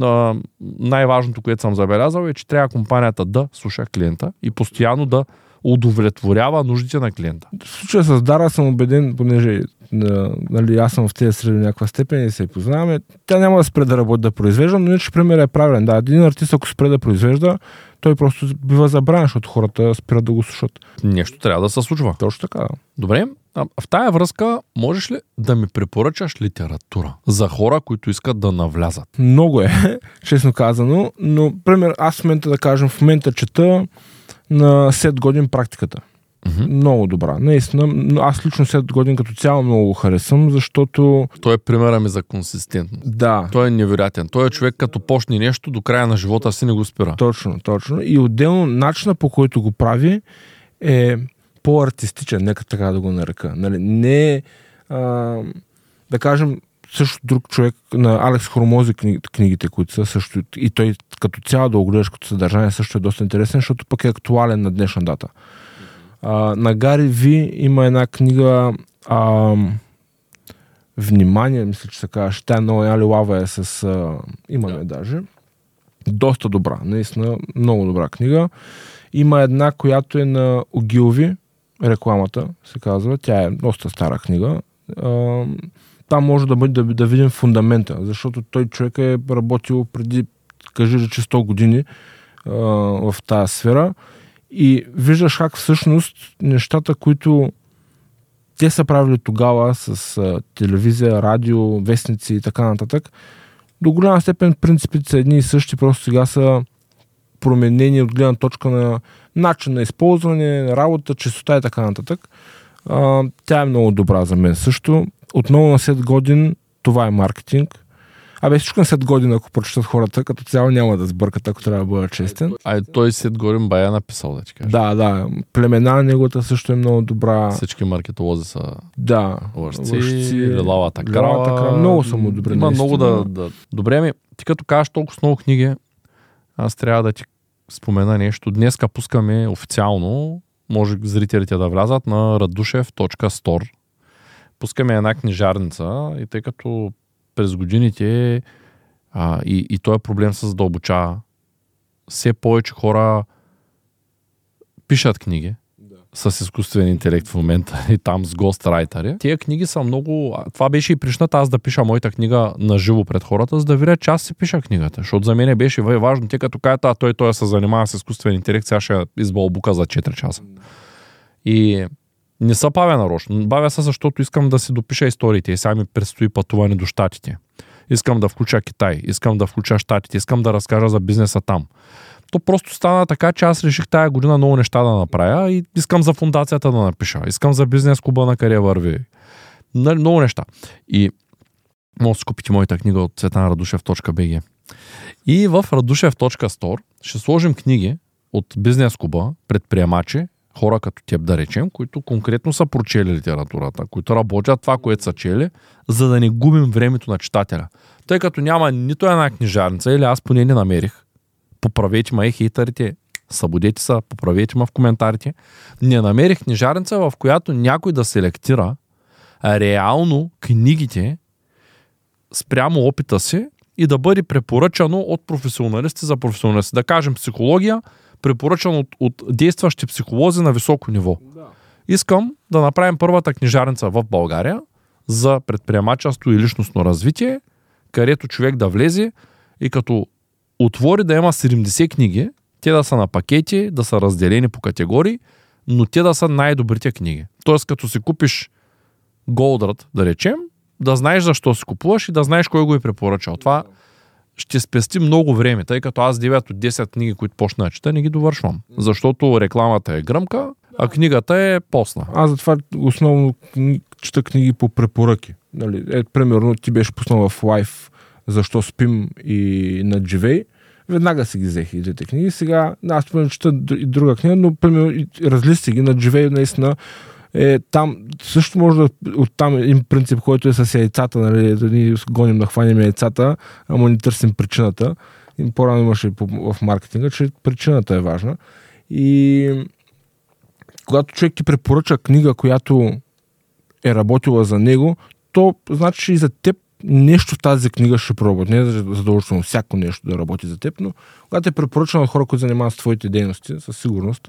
Най-важното, което съм забелязал, е, че трябва компанията да слуша клиента и постоянно да удовлетворява нуждите на клиента. В случая с Дара съм убеден, понеже нали, аз съм в тези среди някаква степен и се познаваме, тя няма да спре да работи да произвежда, но иначе примерът е правилен. Да, един артист, ако спре да произвежда, той просто бива забранен, защото хората спират да го слушат. Нещо трябва да се случва. Точно така. Добре, в тая връзка можеш ли да ми препоръчаш литература за хора, които искат да навлязат? Много е, честно казано, но пример, аз в момента, да кажем, в момента чета на 7 години практиката. Много добра. Наистина, аз лично 7 години като цяло много го харесвам, защото... Той е примера ми за консистентност. Да. Той е невероятен. Той е човек, като почне нещо, до края на живота си не го спира. Точно. И отделно начина, по който го прави, е по-артистичен, нека така да го нарека. Нали? Не е, да кажем, също друг човек, на Алекс Хормози книгите, които са също, и той като цяло да го гледаш като съдържание също е доста интересен, защото пък е актуален на днешна дата. На Гари Ви има една книга Внимание, мисля, че се казва. Тя много Али Лава е с имаме даже. Доста добра, наистина много добра книга. Има една, която е на Огилви, рекламата се казва. Тя е доста стара книга. Там може да видим фундамента, защото той човек е работил преди, кажи рече, 100 години в тази сфера И виждаш как всъщност нещата, които те са правили тогава с телевизия, радио, вестници и така нататък, до голяма степен принципите са едни и същи, просто сега са променени от гледна точка на начин на използване, на работа, честота и така нататък. Тя е много добра за мен също. Отново на 7 години това е маркетинг. Всичко на 7 години, ако прочитат хората, като цяло няма да сбъркат, ако трябва да бъда честен. Той 7 години бая написал, да ти кажа. Да. Племена неговата също е много добра. Всички маркетолози са лъжци, лилавата крава. Много са му добре. Има много да... Добре, ти като кажеш толкова много книги, аз трябва да ти спомена нещо. Днеска пускаме официално, може зрителите да влязат на radushev.store. Пускаме една книжарница и тъй като през годините и този проблем се задълбочава. Все повече хора пишат книги с изкуствен интелект в момента и там с гострайтери. Тия книги са много... Това беше и причината аз да пиша моята книга на живо пред хората, за да видя, че аз си пиша книгата. Защото за мен беше важно, те като кажат, той се занимава с изкуствен интелект, сега ще избълбука за 4 часа. И не се бавя нарочно. Бавя се, защото искам да си допиша историите и сега ми предстои пътуване до щатите. Искам да включа Китай, искам да включа щатите, искам да разкажа за бизнеса там. То просто стана така, че аз реших тая година много неща да направя и искам за фундацията да напиша. Искам за бизнес клуба на къде върви. Много неща. И може да си купите моята книга от cvetanradushev.bg. И в radushev.store ще сложим книги от бизнес клуба, предприемачи, хора като теб, да речем, които конкретно са прочели литературата, които работят това, което са чели, за да не губим времето на читателя. Тъй като няма нито една книжарница, или аз поне не намерих, поправете ме хейтърите, събудете се, поправете ме в коментарите, не намерих книжарница, в която някой да селектира реално книгите спрямо опита си и да бъде препоръчано от професионалисти за професионалисти. Да кажем психология, препоръчан от действащи психолози на високо ниво. Да. Искам да направим първата книжарница в България за предприемачество и личностно развитие, където човек да влезе и като отвори да има 70 книги, те да са на пакети, да са разделени по категории, но те да са най-добрите книги. Тоест, като си купиш Голдрат, да речем, да знаеш защо си купуваш и да знаеш кой го е препоръчал. Това ще спести много време, тъй като аз 9 от 10 книги, които почна да чета, не ги довършвам. Защото рекламата е гръмка, а книгата е постна. Аз затова основно чета книги по препоръки. Примерно ти беше пуснал в Life Защо спим и на Живей. Веднага си ги взех и двете книги. Сега аз чета и друга книга, но примерно разлисти ги на Живей наистина. Там също може да оттам един принцип, който е с яйцата, нали, да ни гоним да хванем яйцата, ама не търсим причината. И по-рано имаше в маркетинга, че причината е важна. И когато човек ти препоръча книга, която е работила за него, то значи, че и за теб нещо в тази книга ще пробват. Не е задължително всяко нещо да работи за теб, но когато е препоръчано хора, които занимават с твоите дейности, със сигурност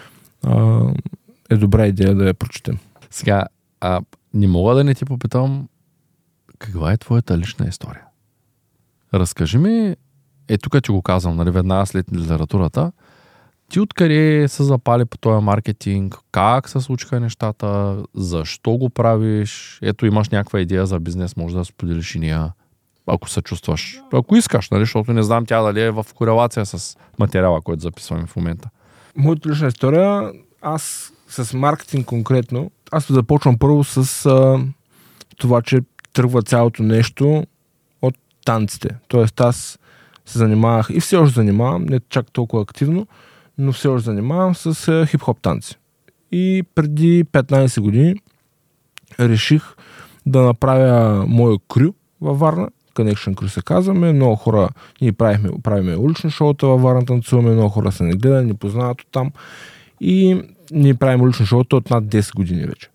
е добра идея да я прочетем. Сега, не мога да не ти попитам каква е твоята лична история. Разкажи ми, тук ти го казвам, нали, веднага след литературата, ти откъде се запали по този маркетинг, как се случиха нещата, защо го правиш, имаш някаква идея за бизнес, може да споделиш и нея, ако се чувстваш. Ако искаш, нали, защото не знам тя дали е в корелация с материала, който записваме в момента. Моята лична история, аз с маркетинг конкретно, аз започвам първо с това, че тръгва цялото нещо от танците. Тоест аз се занимавах и все още занимавам, не чак толкова активно, но все още занимавам с хип-хоп танци. И преди 15 години реших да направя моя крю във Варна. Connection Crew се казваме. Много хора, ние правиме улични шоута във Варна, танцуваме, много хора се не гледат, не познават от там. И ние правим улични шоута от над 10 години вече.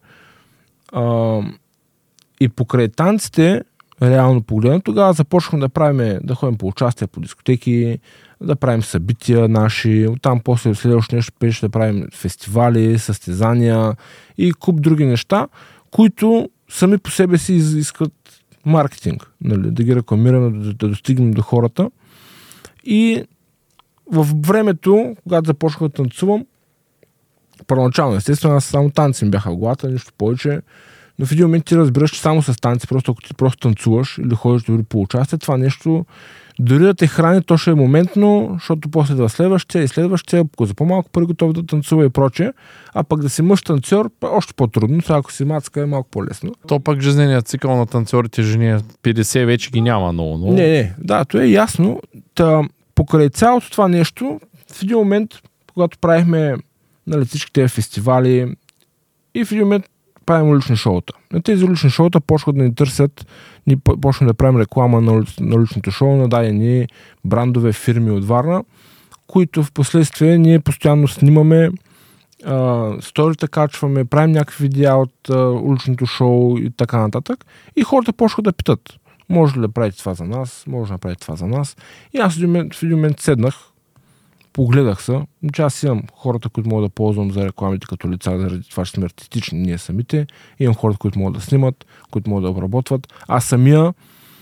И покрай танците, реално погледно, тогава започнахме да ходим по участия по дискотеки, да правим събития наши, оттам после следващото нещо беше да правим фестивали, състезания и куп други неща, които сами по себе си изискват маркетинг, нали, да ги рекламираме, да достигнем до хората. И в времето, когато започнах да танцувам, Първоначално, естествено, аз само танци ми бяха в главата, нищо повече. Но в един момент ти разбираш, че само с танци, просто ако ти просто танцуваш или ходиш дори по участие, това нещо, дори да те храни, то ще е моментно, защото после да следващия и следващия, ако за по-малко пари готов да танцува и прочее, а пък да си мъж танцор, още по-трудно, сега ако си мацка е малко по-лесно. То пък жизненият цикъл на танцорите жени 50 вече ги няма много. Но... Не, да, то е ясно. Покрай цялото това нещо, в един момент, когато правихме всички тези фестивали и в един момент правим улични шоута. На тези улични шоута почват да ни търсят, ние почваме да правим реклама на уличното шоу, на дадени брандове фирми от Варна, които в последствие ние постоянно снимаме, сторита качваме, правим някакви видеа от уличното шоу и така нататък. И хората почват да питат, може ли да правите това за нас, може да направите това за нас. И аз в един момент седнах, погледах се, че аз имам хората, които мога да ползвам за рекламите като лица, заради това, че сме артистични ние самите. Имам хората, които могат да снимат, които могат да обработват. Аз самия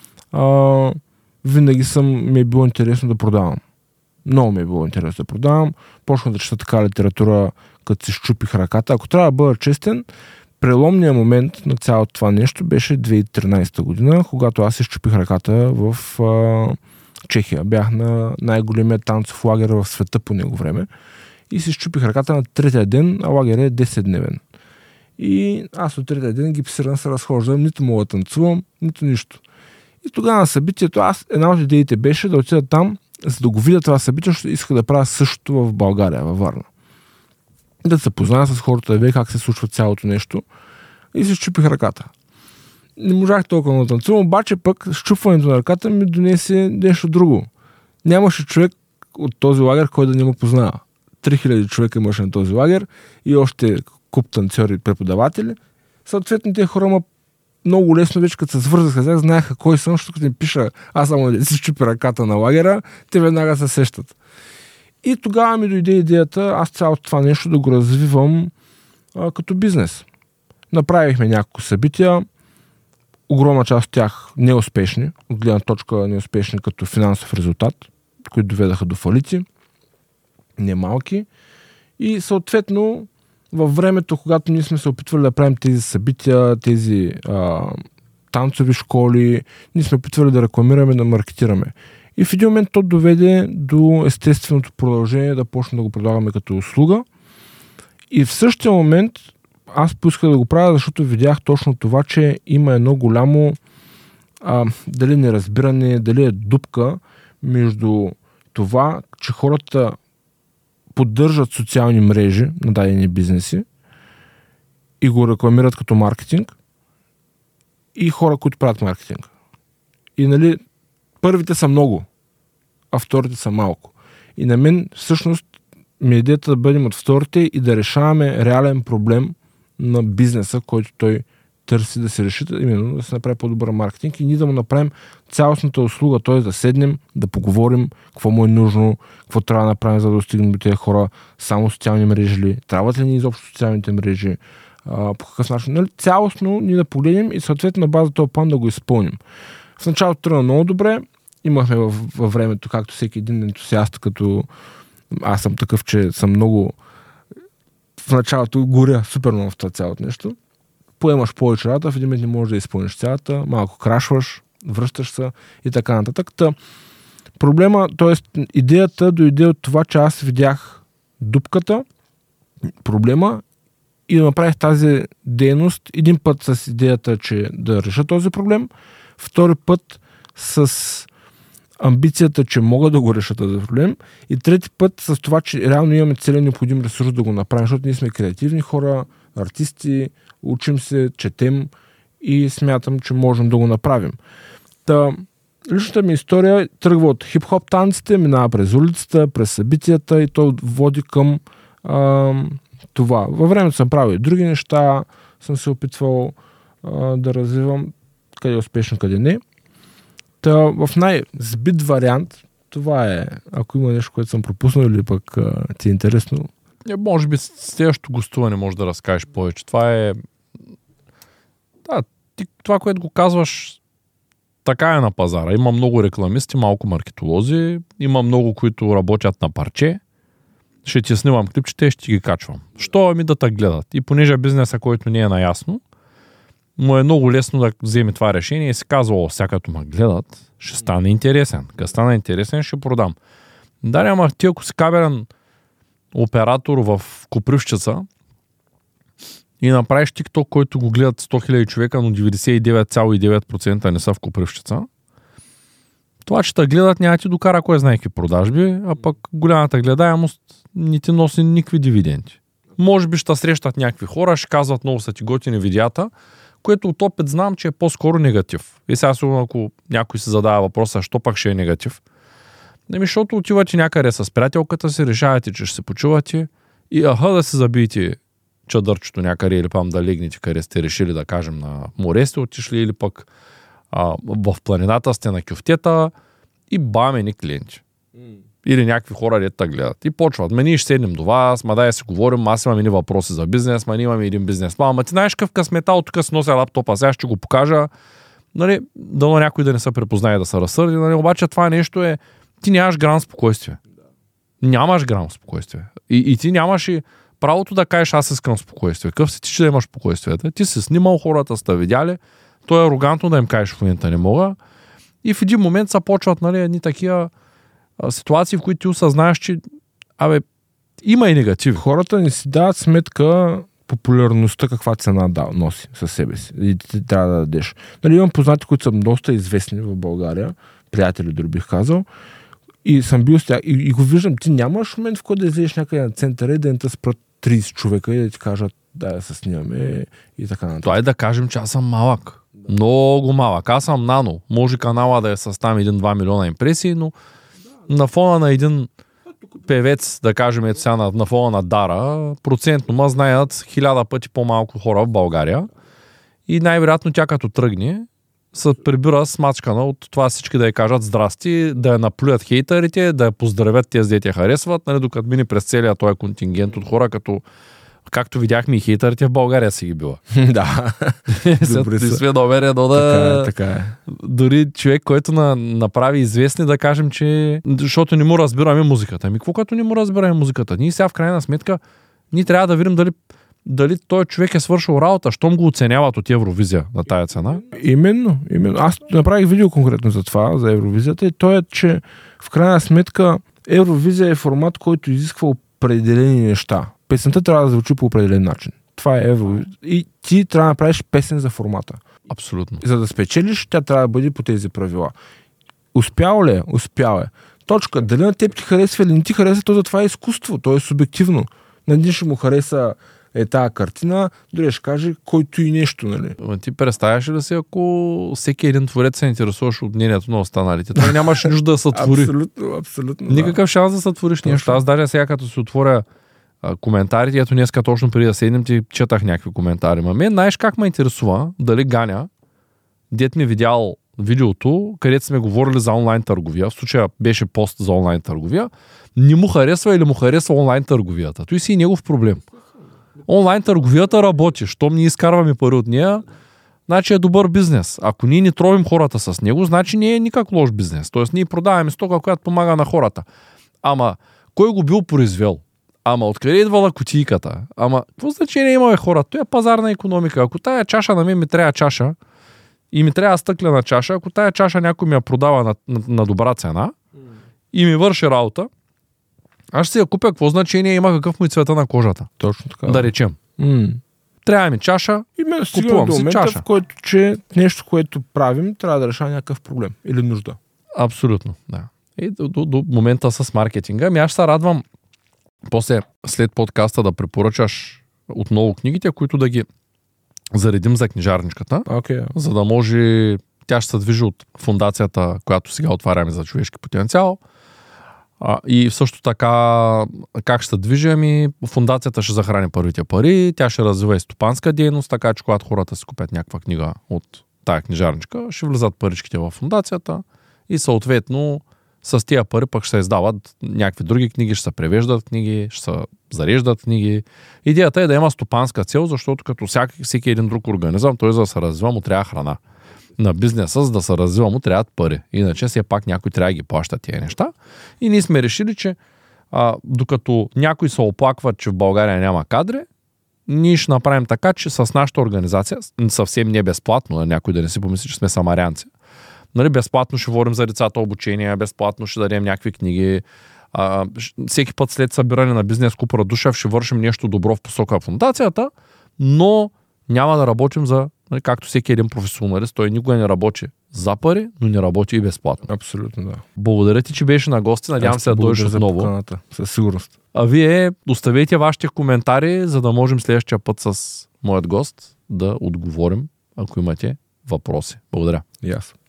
винаги ми е било интересно да продавам. Много ми е било интересно да продавам. Почнах да чета така литература, като си щупих ръката. Ако трябва да бъда честен, преломният момент на цялото това нещо беше 2013 година, когато аз си щупих ръката в Чехия. Бях на най-големия танцов лагер в света по него време и си щупих ръката на третия ден, а лагер е 10-дневен. И аз от третия ден гипсиран се разхождам, нито мога да танцувам, нито нищо. И тогава на събитието, една от идеите беше да отида там, за да го видя това събитие, защото исках да правя същото в България, във Варна. Да се позная с хората, да видя как се случва цялото нещо и си щупих ръката. Не можах толкова да танцувам, обаче пък щупването на ръката ми донесе нещо друго. Нямаше човек от този лагер, който да не му познава. 3000 човека имаше на този лагер и още куп танцори и преподаватели. Съответно, тези хора много лесно вече, като се свързаха с тях, знаеха кой съм, защото като ми пиша, аз само да си щупи ръката на лагера, те веднага се сещат. И тогава ми дойде идеята, аз цялото това нещо да го развивам като бизнес. Направихме няколко събития, огромна част от тях неуспешни, от гледна точка неуспешни като финансов резултат, които доведаха до фалити, немалки. И съответно, във времето, когато ние сме се опитвали да правим тези събития, тези танцови школи, ние сме опитвали да рекламираме, да маркетираме. И в един момент то доведе до естественото продължение да почнем да го предлагаме като услуга. И в същия момент аз поисках да го правя, защото видях точно това, че има едно голямо дали неразбиране, дали е дупка между това, че хората поддържат социални мрежи на дадени бизнеси и го рекламират като маркетинг и хора, които правят маркетинг. И първите са много, а вторите са малко. И на мен всъщност ми е идеята да бъдем от вторите и да решаваме реален проблем на бизнеса, който той търси да се реши, именно да се направи по-добър маркетинг и ние да му направим цялостната услуга, т.е. да седнем, да поговорим какво му е нужно, какво трябва да направим, за да достигнем до тези хора, само социални мрежи ли, трябват ли ни изобщо социалните мрежи, по какъв начин. Цялостно ние да погледнем и съответно на база този план да го изпълним. В началото тръгна много добре, имахме във времето, както всеки един ентусиаст, като аз съм такъв, че съм много в началото горя супер много в това цялото нещо. Поемаш повече работа, в един момент не можеш да изпълниш цялата, малко крашваш, връщаш се и така нататък. Проблема, т.е. идеята дойде от това, че аз видях дупката, проблема и да направих тази дейност един път с идеята, че да реша този проблем, втори път с амбицията, че мога да го реша този проблем и трети път с това, че реално имаме целен необходим ресурс да го направим, защото ние сме креативни хора, артисти, учим се, четем и смятам, че можем да го направим. Личната ми история тръгва от хип-хоп танците, минава през улицата, през събитията и то води към това. Във времето съм правил и други неща, съм се опитвал да развивам къде е успешно, къде не. В най-збит вариант, това е, ако има нещо, което съм пропуснал или пък ти е интересно. Може би следващото гостуване може да разкажеш повече. Това е... Да, това, което го казваш, така е на пазара. Има много рекламисти, малко маркетолози, има много, които работят на парче ще ти снимам клипчета и ще ти ги качвам. Що ми да те гледат? И понеже бизнеса, който не е наясно, му е много лесно да вземе това решение и се казва, сега като ме гледат, ще стане интересен. Като стане интересен, ще продам. Да, ама ти ако си кабелен оператор в Копривщица и направиш TikTok, който го гледат 100 000 човека, но 99,9% не са в Копривщица, това, че те гледат, няма ти докара кой знае какви продажби, а пък голямата гледаемост не ти носи никакви дивиденти. Може би ще срещат някакви хора, ще казват много са ти готини видеята, което от опит знам, че е по-скоро негатив. И сега сигурно, ако някой се задава въпроса, що пак ще е негатив, защото отивате някъде с приятелката си, решавате, че ще се почувате и да се забиете чадърчето някъде или пам да легнете, къде сте решили, да кажем, на море сте отишли или пък в планината сте на кюфтета и бамени клиенти. Или някакви хора дета гледат. И почват. Ние ще седнем до вас, дай да си говорим, аз имам едни въпроси за бизнес, ние имаме един бизнес. Ама ти знаеш какъв късмета, от тук си нося лаптопа, сега ще го покажа. Нали, дано някой да не се препознае да се разсърди, нали, обаче това нещо е, ти нямаш грам спокойствие. Нямаш грам спокойствие. И ти нямаш и правото да кажеш, аз искам спокойствие. Какъв си ти, че да имаш спокойствието? Ти си снимал, хората сте видяли, то е арогантно да им кажеш в момента не мога. И в един момент се почват, нали, едни такива ситуации, в които ти осъзнаеш, че има и негатив. Хората не си дават сметка популярността каква цена носи със себе си. И ти трябва да дадеш. Нали, имам познати, които са доста известни в България, приятели дори бих казал, и съм бил с тях и го виждам, ти нямаш момент, в който да излезеш някъде на центъра и да не те спрат 30 човека и да ти кажат да се снимаме и така нататък. Това е да кажем, че аз съм малък. Много малък. Аз съм нано. Може канала да е с там 1-2 милиона импресии, но на фона на един певец, да кажем ето сега на фона на Дара, процентно знаят 1000 пъти по-малко хора в България и най-вероятно тя като тръгне се прибира смачкана от това всички да й кажат здрасти, да я наплюят хейтерите, да я поздравят тези дете я харесват, нали, докато мини през целия този контингент от хора, както видяхме и хейтерите в България си ги била. Да. Добре са. Така е. Дори човек, който направи известни, да кажем, че защото не му разбираме музиката. Какво като не му разбираме музиката? Ние сега в крайна сметка ние трябва да видим дали той човек е свършил работа, щом го оценяват от Евровизия на тая цена. Именно. Аз направих видео конкретно за това, за Евровизията, и то е, че в крайна сметка Евровизия е формат, който изисква определени неща. Песента трябва да звучи по определен начин. Това е Евровизия. И ти трябва да направиш песен за формата. Абсолютно. За да спечелиш, тя трябва да бъде по тези правила. Успял ли е? Успял е. Точка. Дали на теб ти харесва или не ти харесва, то за това е изкуство. То е субективно. На един ще му хареса тая картина, дори ще каже който и нещо, нали? Ти представяш ли си, ако всеки един творец се интересуваш от мнението на останалите? Той нямаше нужда да се твори. Абсолютно. Никакъв шанс да се твориш нещо. Аз даже сега като се отворя коментарите, ето днеска точно преди да седнем, ти четах някакви коментари. Мен, знаеш как ме интересува дали Ганя, дет ми видял видеото, където сме говорили за онлайн търговия, в случая беше пост за онлайн търговия, не му харесва или му харесва онлайн търговията. Той си и негов проблем. Онлайн търговията работи. Щом ние изкарваме пари от нея, значи е добър бизнес. Ако ние не тровим хората с него, значи не е никак лош бизнес. Тоест ние продаваме стока, която помага на хората. Ама кой го бил произвел? Ама откъде идвала кутийката? Ама какво значение имаме хора? Това е пазарна икономика. Ако тая чаша на мен ми трябва чаша и ми трябва стъклена чаша, ако тая чаша някой ми я продава на добра цена и ми върши работа, аз ще си я купя, какво значение има, какъв му и цвета на кожата. Точно така. Да речем. Трябва ми чаша, купувам си чаша. В който, че нещо, което правим, трябва да решава някакъв проблем или нужда. Абсолютно, да. И до момента с маркетинга. Аз ще се радвам после, след подкаста, да препоръчаш отново книгите, които да ги заредим за книжарничката, за да може тя ще се движи от фондацията, която сега отваряме за човешки потенциал. И също така, как ще се движим, фондацията ще захрани първите пари, тя ще развива и стопанска дейност, така че когато хората си купят някаква книга от тая книжарничка, ще влизат паричките в фондацията и съответно с тия пари пък ще се издават някакви други книги, ще се превеждат книги, ще се зареждат книги. Идеята е да има стопанска цел, защото като всеки един друг организъм, той за да се развива му трябва храна. На бизнеса, за да се развива му трябват пари. Иначе все пак някой трябва да ги плаща тия неща. И ние сме решили, че Докато някой се оплаква, че в България няма кадри, ние ще направим така, че с нашата организация, съвсем не безплатно, някой да не си помисли, че сме самарянци, нали, безплатно ще говорим за децата обучение, безплатно ще дадем някакви книги. Всеки път след събиране на бизнес Купра Душев ще вършим нещо добро в посока фондацията, но няма да работим за, нали, както всеки един професионалист, той никога не работи за пари, но не работи и безплатно. Абсолютно, да. Благодаря ти, че беше на гости. Надявам се да дойдеш отново. Със сигурност. А вие оставете вашите коментари, за да можем следващия път с моят гост да отговорим, ако имате въпроси. Благодаря. И аз.